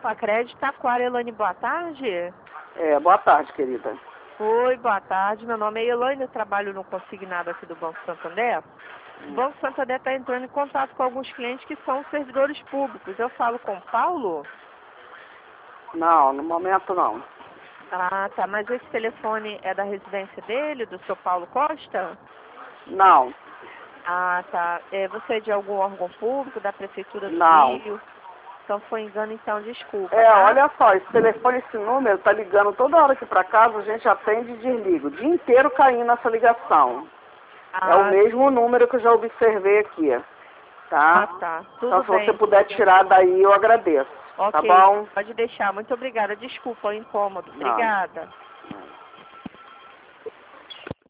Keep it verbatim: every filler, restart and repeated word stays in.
Facred Taquara. Elaine, boa tarde. É, boa tarde, querida. Oi, boa tarde. Meu nome é Elaine, eu trabalho no consignado aqui do Banco Santander. O Banco Santander está entrando em contato com alguns clientes que são servidores públicos. Eu falo com o Paulo? Não, no momento não. Ah, tá. Mas esse telefone é da residência dele, do seu Paulo Costa? Não. Ah, tá. É, você é de algum órgão público, da Prefeitura do Não. Rio? Então foi engano, então desculpa, É, tá? olha só, esse telefone, esse número, tá ligando toda hora aqui pra casa, a gente atende e desliga. O dia inteiro caindo essa ligação. Ah, É o mesmo número que eu já observei aqui, tá? Ah, tá. Tudo Então, se bem. você puder tirar daí, eu agradeço. Ok, Tá bom? pode deixar. Muito obrigada. Desculpa o incômodo. Não. Obrigada.